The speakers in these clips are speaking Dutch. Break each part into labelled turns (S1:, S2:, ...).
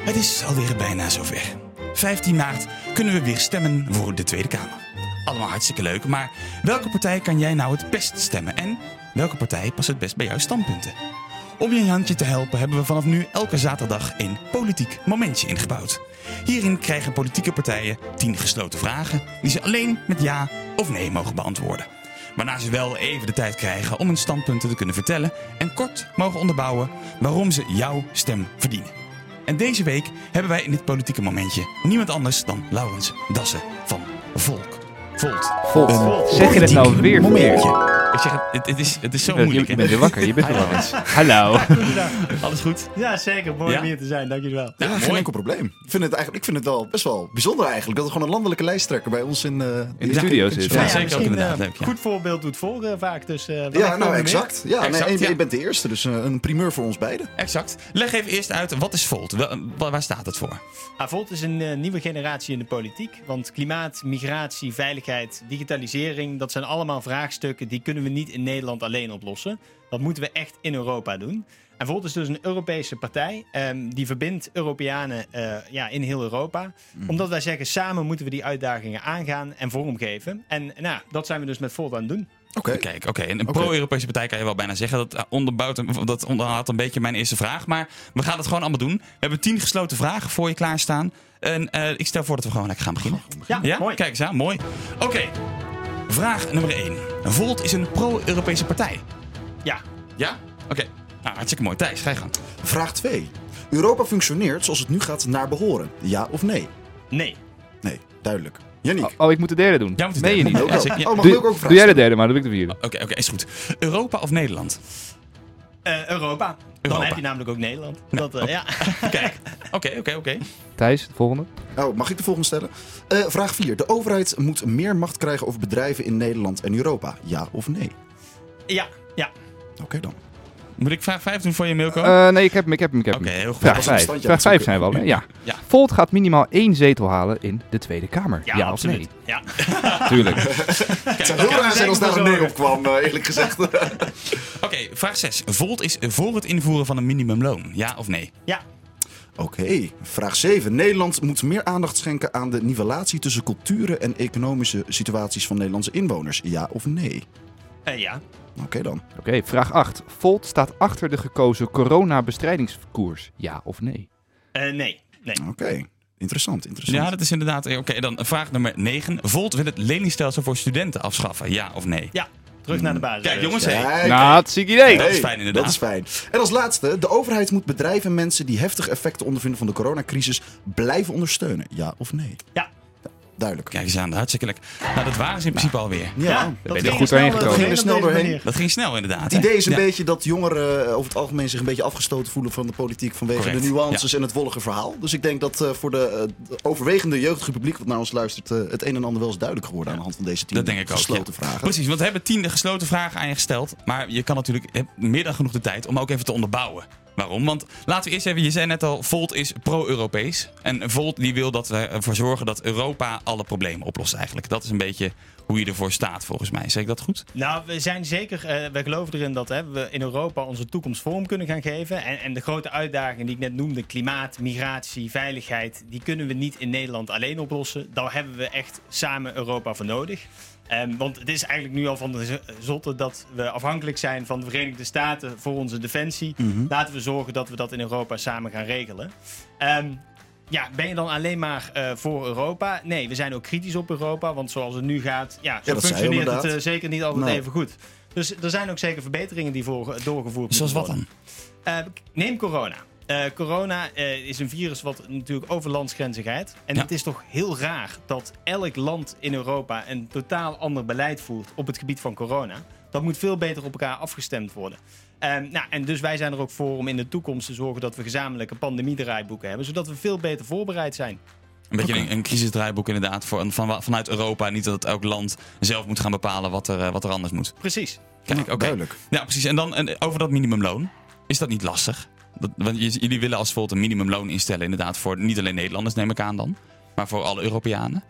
S1: Het is alweer bijna zover. 15 maart kunnen we weer stemmen voor de Tweede Kamer. Allemaal hartstikke leuk, maar welke partij kan jij nou het best stemmen? En welke partij past het best bij jouw standpunten? Om je een handje te helpen hebben we vanaf nu elke zaterdag een politiek momentje ingebouwd. Hierin krijgen politieke partijen 10 gesloten vragen die ze alleen met ja of nee mogen beantwoorden. Waarna ze wel even de tijd krijgen om hun standpunten te kunnen vertellen en kort mogen onderbouwen waarom ze jouw stem verdienen. En deze week hebben wij in dit politieke momentje niemand anders dan Laurens Dassen van Volt.
S2: Zeg je dat nou weer
S1: momentje. Ik zeg het is zo moeilijk.
S2: Je bent weer wakker, je bent weer wakker. Hallo.
S1: Alles goed?
S3: Ja, zeker. Mooi om hier te zijn. Dank jullie wel.
S4: Ja, geen enkel probleem. Ik vind het wel best wel bijzonder eigenlijk. Dat er gewoon een landelijke lijsttrekker bij ons in de
S2: studio zit.
S1: Ja, zeker ook inderdaad leuk. Ja.
S3: Goed voorbeeld doet volgen vaak. Dus,
S4: exact. Ja,
S1: Exact,
S4: je bent de eerste, dus een primeur voor ons beiden.
S1: Exact. Leg even eerst uit, wat is Volt? Waar staat het voor?
S3: Volt is een nieuwe generatie in de politiek. Want klimaat, migratie, veiligheid, digitalisering, dat zijn allemaal vraagstukken die kunnen we niet in Nederland alleen oplossen. Dat moeten we echt in Europa doen. En Volt is dus een Europese partij die verbindt Europeanen in heel Europa. Omdat wij zeggen, samen moeten we die uitdagingen aangaan en vormgeven. En dat zijn we dus met Volt aan het doen.
S1: Oké. En een pro-Europese partij kan je wel bijna zeggen. Dat onderhoudt een beetje mijn eerste vraag. Maar we gaan het gewoon allemaal doen. We hebben 10 gesloten vragen voor je klaarstaan. En ik stel voor dat we gewoon lekker gaan beginnen.
S3: Ja, mooi.
S1: Kijk eens aan, mooi. Oké. Vraag nummer 1. Volt is een pro-Europese partij.
S3: Ja.
S1: Ja? Oké. Nou, hartstikke mooi. Thijs, ga je gang.
S4: Vraag 2. Europa functioneert zoals het nu gaat naar behoren. Ja of nee?
S3: Nee.
S4: Nee, duidelijk. Yannick.
S2: Oh, ik moet de derde doen.
S1: Jij moet de
S2: Meen je
S1: derde.
S2: niet?
S1: Ja, zeker.
S4: Mag ik ook vragen?
S2: Doe jij de derde, maar dan doe ik de vierde.
S1: Oké, is goed. Europa of Nederland?
S3: Europa. Dan heb je namelijk ook Nederland.
S1: Kijk. Oké.
S2: Thijs, de volgende.
S4: Oh, mag ik de volgende stellen? Vraag 4. De overheid moet meer macht krijgen over bedrijven in Nederland en Europa. Ja of nee?
S3: Ja.
S4: Oké dan.
S1: Moet ik vraag 5 doen voor je, Milko?
S2: Nee, ik heb hem.
S1: Oké, heel goed.
S2: Vraag 5. Vraag 5 zijn we al, hè? Ja. Volt gaat minimaal 1 zetel halen in de Tweede Kamer. Ja of
S3: absoluut.
S2: nee?
S3: Ja.
S2: Tuurlijk.
S4: Het zou heel raar zijn als daar een nee op kwam, eerlijk gezegd.
S1: Oké, vraag 6. Volt is voor het invoeren van een minimumloon. Ja of nee?
S3: Ja.
S4: Oké, vraag 7. Nederland moet meer aandacht schenken aan de nivelatie tussen culturen en economische situaties van Nederlandse inwoners. Ja of nee?
S3: Ja.
S4: Oké dan.
S2: Oké, vraag 8. Volt staat achter de gekozen coronabestrijingskoers. Ja of nee?
S3: Nee.
S4: Oké, interessant.
S1: Ja, dat is inderdaad... Oké, dan vraag nummer 9. Volt wil het leningstelsel voor studenten afschaffen. Ja of nee?
S3: Ja. Terug naar de basis.
S1: Kijk, jongens.
S4: Kijk.
S2: Hartstikke idee.
S1: Dat is fijn inderdaad.
S4: Dat is fijn. En als laatste, de overheid moet bedrijven en mensen die heftige effecten ondervinden van de coronacrisis blijven ondersteunen. Ja of nee?
S3: Ja.
S4: Duidelijk.
S1: Kijk eens aan, hartstikke lekker. Nou, dat waren ze in principe alweer.
S4: Ja.
S2: ben je er goed doorheen gekomen.
S4: Ging er snel doorheen.
S1: Dat ging snel inderdaad.
S4: Het idee is een beetje dat jongeren over het algemeen zich een beetje afgestoten voelen van de politiek vanwege
S1: Correct.
S4: de nuances en het wollige verhaal. Dus ik denk dat voor de overwegende jeugdige publiek wat naar ons luistert het een en ander wel eens duidelijk geworden aan de hand van deze 10
S1: Dat denk ik ook,
S4: gesloten vragen.
S1: Precies, want we hebben 10 gesloten vragen aan je gesteld. Maar je kan natuurlijk meer dan genoeg de tijd om ook even te onderbouwen. Waarom? Want laten we eerst even, je zei net al, Volt is pro-Europees. En Volt die wil dat we ervoor zorgen dat Europa alle problemen oplost eigenlijk. Dat is een beetje hoe je ervoor staat volgens mij. Zeg ik dat goed?
S3: Nou, we zijn zeker, wij geloven erin dat we in Europa onze toekomst vorm kunnen gaan geven. En de grote uitdagingen die ik net noemde, klimaat, migratie, veiligheid, die kunnen we niet in Nederland alleen oplossen. Daar hebben we echt samen Europa voor nodig. Want het is eigenlijk nu al van de zotte dat we afhankelijk zijn van de Verenigde Staten voor onze defensie. Laten we zorgen dat we dat in Europa samen gaan regelen. Ben je dan alleen maar voor Europa? Nee, we zijn ook kritisch op Europa. Want zoals het nu gaat, zo functioneert het zeker niet altijd even goed. Dus er zijn ook zeker verbeteringen die doorgevoerd moeten
S1: Zoals wat
S3: worden.
S1: dan?
S3: Neem corona. Corona is een virus wat natuurlijk over landsgrenzen gaat. En het is toch heel raar dat elk land in Europa een totaal ander beleid voert op het gebied van corona. Dat moet veel beter op elkaar afgestemd worden. En dus wij zijn er ook voor om in de toekomst te zorgen dat we gezamenlijke pandemiedraaiboeken hebben. Zodat we veel beter voorbereid zijn.
S1: Een beetje een crisisdraaiboek inderdaad vanuit Europa. Niet dat elk land zelf moet gaan bepalen wat er anders moet.
S3: Precies.
S1: Kijk, oké.
S4: Duidelijk.
S1: Ja, precies. En dan over dat minimumloon. Is dat niet lastig? Want jullie willen als Volt een minimumloon instellen inderdaad voor niet alleen Nederlanders, neem ik aan dan. Maar voor alle Europeanen.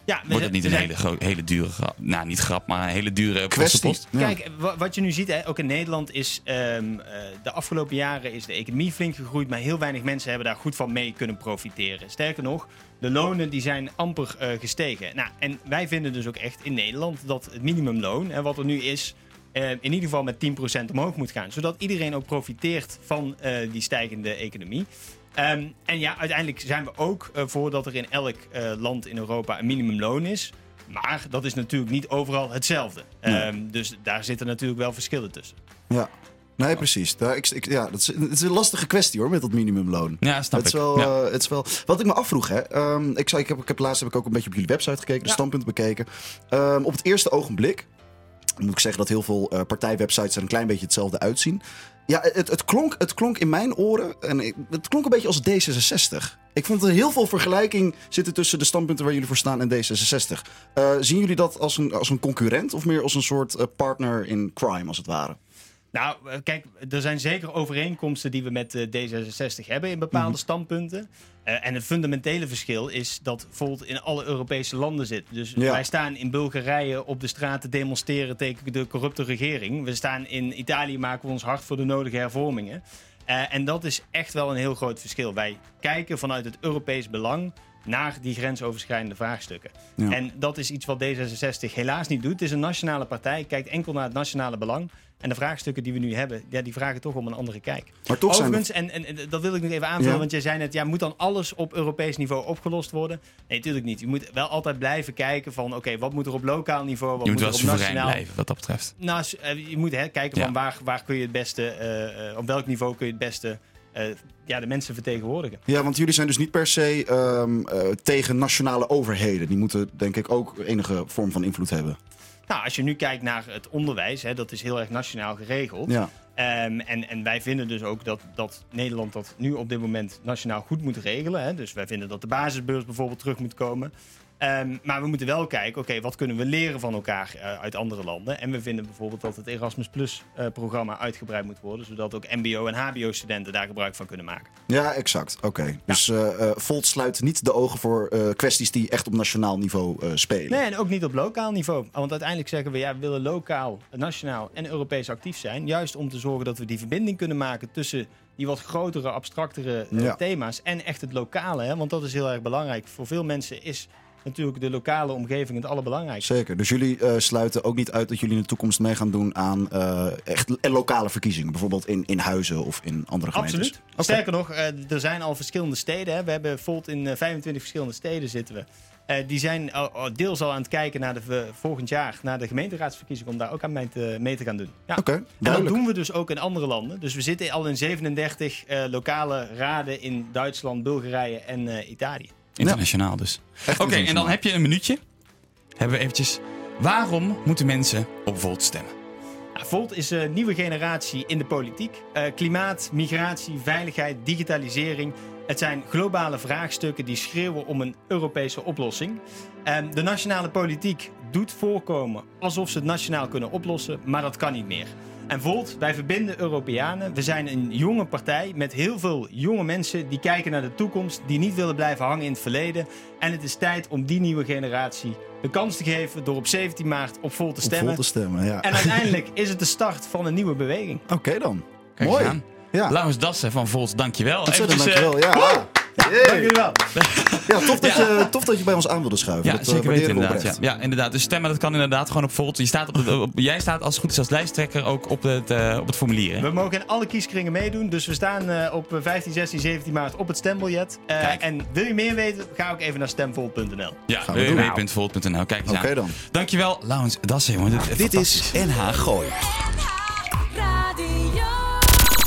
S3: Ja,
S1: Wordt het niet een hele dure grap? Nou, niet grap, maar een hele dure
S4: Kwestie.
S1: post.
S4: Ja.
S3: Kijk, wat je nu ziet, hè, ook in Nederland is de afgelopen jaren is de economie flink gegroeid, maar heel weinig mensen hebben daar goed van mee kunnen profiteren. Sterker nog, de lonen die zijn amper gestegen. Nou, en wij vinden dus ook echt in Nederland dat het minimumloon, wat er nu is, in ieder geval met 10% omhoog moet gaan. Zodat iedereen ook profiteert van die stijgende economie. En ja, uiteindelijk zijn we ook voor dat er in elk land in Europa een minimumloon is. Maar dat is natuurlijk niet overal hetzelfde. Dus daar zitten natuurlijk wel verschillen tussen.
S4: Ja. Nee, precies. Het is een lastige kwestie hoor, met dat minimumloon.
S1: Ja, snap ik.
S4: Het is wel. Wat ik me afvroeg, hè. Laatst heb ik ook een beetje op jullie website gekeken, de standpunt bekeken. Op het eerste ogenblik moet ik zeggen dat heel veel partijwebsites er een klein beetje hetzelfde uitzien. Ja, het klonk in mijn oren en het klonk een beetje als D66. Ik vond er heel veel vergelijking zitten tussen de standpunten waar jullie voor staan en D66. Zien jullie dat als een concurrent of meer als een soort partner in crime, als het ware?
S3: Nou, kijk, er zijn zeker overeenkomsten die we met D66 hebben in bepaalde standpunten. En het fundamentele verschil is dat Volt in alle Europese landen zit. Dus wij staan in Bulgarije op de straat te demonstreren tegen de corrupte regering. We staan in Italië, maken we ons hard voor de nodige hervormingen. En dat is echt wel een heel groot verschil. Wij kijken vanuit het Europees belang naar die grensoverschrijdende vraagstukken. Ja. En dat is iets wat D66 helaas niet doet. Het is een nationale partij, kijkt enkel naar het nationale belang. En de vraagstukken die we nu hebben, die vragen toch om een andere kijk.
S4: Maar toch
S3: overigens, en dat wil ik nog even aanvullen, want jij zei net, moet dan alles op Europees niveau opgelost worden? Nee, natuurlijk niet. Je moet wel altijd blijven kijken van, oké, wat moet er op lokaal niveau, wat
S1: je
S3: moet er op nationaal...
S1: Je moet wel soeverein blijven, wat dat betreft.
S3: Nou, je moet kijken van waar kun je het beste, op welk niveau kun je het beste de mensen vertegenwoordigen.
S4: Ja, want jullie zijn dus niet per se tegen nationale overheden. Die moeten denk ik ook enige vorm van invloed hebben.
S3: Nou, als je nu kijkt naar het onderwijs, dat is heel erg nationaal geregeld. Ja. En wij vinden dus ook dat Nederland dat nu op dit moment nationaal goed moet regelen. Dus wij vinden dat de basisbeurs bijvoorbeeld terug moet komen. Maar we moeten wel kijken, oké, wat kunnen we leren van elkaar uit andere landen? En we vinden bijvoorbeeld dat het Erasmus Plus programma uitgebreid moet worden, zodat ook mbo- en hbo-studenten daar gebruik van kunnen maken.
S4: Ja, exact. Oké. Ja. Dus Volt sluit niet de ogen voor kwesties die echt op nationaal niveau spelen.
S3: Nee, en ook niet op lokaal niveau. Want uiteindelijk zeggen we willen lokaal, nationaal en Europees actief zijn. Juist om te zorgen dat we die verbinding kunnen maken tussen die wat grotere, abstractere thema's en echt het lokale. Want dat is heel erg belangrijk. Voor veel mensen is natuurlijk de lokale omgeving het allerbelangrijkste.
S4: Zeker. Dus jullie sluiten ook niet uit dat jullie in de toekomst mee gaan doen aan echt lokale verkiezingen. Bijvoorbeeld in Huizen of in andere gemeentes.
S3: Absoluut. Okay. Sterker nog, er zijn al verschillende steden. We hebben Volt in 25 verschillende steden zitten we. Die zijn deels al aan het kijken naar volgend jaar naar de gemeenteraadsverkiezingen om daar ook aan mee te gaan doen. Ja.
S4: Okay,
S3: en dat doen we dus ook in andere landen. Dus we zitten al in 37 lokale raden in Duitsland, Bulgarije en Italië.
S1: Internationaal dus. Oké, en dan heb je een minuutje. Hebben we eventjes. Waarom moeten mensen op Volt stemmen?
S3: Volt is een nieuwe generatie in de politiek. Klimaat, migratie, veiligheid, digitalisering. Het zijn globale vraagstukken die schreeuwen om een Europese oplossing. De nationale politiek doet voorkomen alsof ze het nationaal kunnen oplossen, maar dat kan niet meer. En Volt, wij verbinden Europeanen. We zijn een jonge partij met heel veel jonge mensen die kijken naar de toekomst, die niet willen blijven hangen in het verleden. En het is tijd om die nieuwe generatie de kans te geven door op 17 maart op Volt te stemmen.
S4: Op Volt te stemmen, ja.
S3: En uiteindelijk is het de start van een nieuwe beweging.
S4: Oké dan.
S1: Kijk
S4: mooi.
S1: Aan. Ja. Laurens Dassen van Volt, dankjewel.
S4: Dankjewel, ja.
S3: Dank jullie wel.
S4: Ja, tof dat je bij ons aan wilde schuiven.
S1: Ja,
S4: dat
S1: zeker weten inderdaad. Ja, inderdaad. Dus stemmen, dat kan inderdaad gewoon op Volt. Jij staat als het goed is als lijsttrekker ook op het formulier. Hè?
S3: We mogen in alle kieskringen meedoen. Dus we staan op 15, 16, 17 maart op het stembiljet. En wil je meer weten, ga ook even naar stemvolt.nl.
S1: Ja, www.volt.nl. Kijk eens aan.
S4: Oké dan.
S1: Dankjewel, Laurens Dassen, jongen.
S5: Dit is NH Gooi.